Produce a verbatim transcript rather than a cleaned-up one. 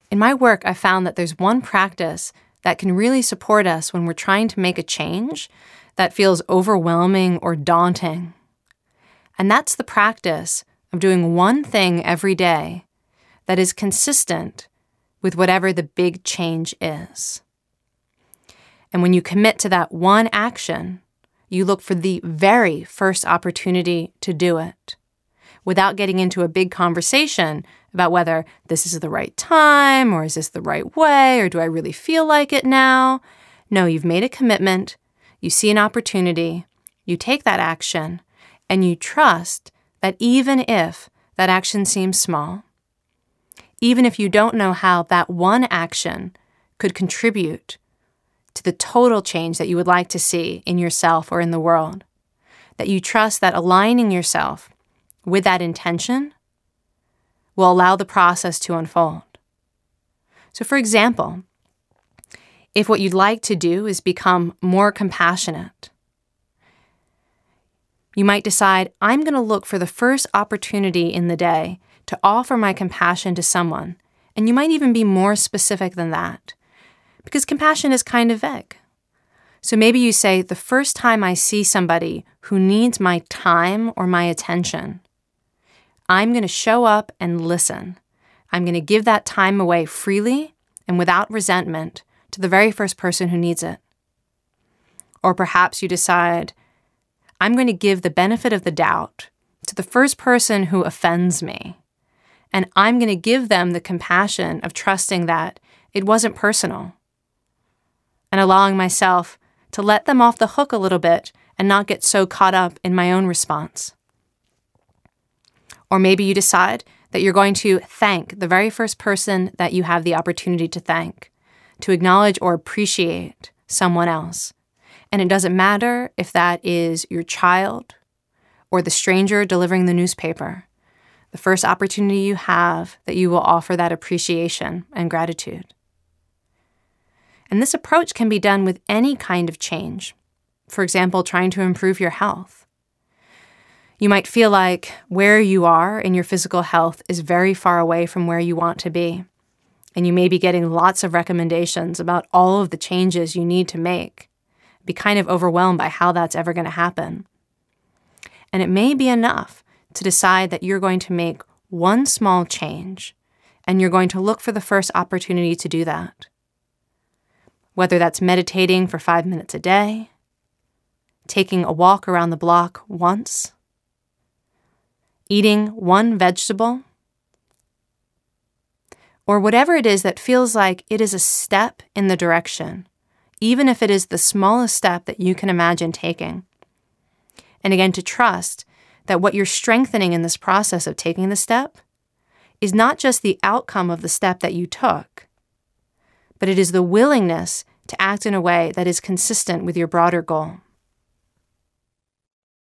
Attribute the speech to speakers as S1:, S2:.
S1: In my work, I found that there's one practice that can really support us when we're trying to make a change that feels overwhelming or daunting. And that's the practice of doing one thing every day that is consistent with whatever the big change is. And when you commit to that one action, you look for the very first opportunity to do it, without getting into a big conversation about whether this is the right time, or is this the right way, or do I really feel like it now? No, you've made a commitment, you see an opportunity, you take that action, and you trust that even if that action seems small, even if you don't know how that one action could contribute to the total change that you would like to see in yourself or in the world, that you trust that aligning yourself with that intention will allow the process to unfold. So for example, if what you'd like to do is become more compassionate, you might decide, I'm going to look for the first opportunity in the day to offer my compassion to someone. And you might even be more specific than that, because compassion is kind of vague. So maybe you say, the first time I see somebody who needs my time or my attention, I'm going to show up and listen. I'm going to give that time away freely and without resentment to the very first person who needs it. Or perhaps you decide, I'm going to give the benefit of the doubt to the first person who offends me, and I'm going to give them the compassion of trusting that it wasn't personal, and allowing myself to let them off the hook a little bit and not get so caught up in my own response. Or maybe you decide that you're going to thank the very first person that you have the opportunity to thank, to acknowledge or appreciate someone else. And it doesn't matter if that is your child or the stranger delivering the newspaper. The first opportunity you have, that you will offer that appreciation and gratitude. And this approach can be done with any kind of change. For example, trying to improve your health. You might feel like where you are in your physical health is very far away from where you want to be. And you may be getting lots of recommendations about all of the changes you need to make. Be kind of overwhelmed by how that's ever going to happen. And it may be enough to decide that you're going to make one small change, and you're going to look for the first opportunity to do that. Whether that's meditating for five minutes a day, taking a walk around the block once, eating one vegetable, or whatever it is that feels like it is a step in the direction, even if it is the smallest step that you can imagine taking. And again, to trust that what you're strengthening in this process of taking the step is not just the outcome of the step that you took, but it is the willingness to act in a way that is consistent with your broader goal.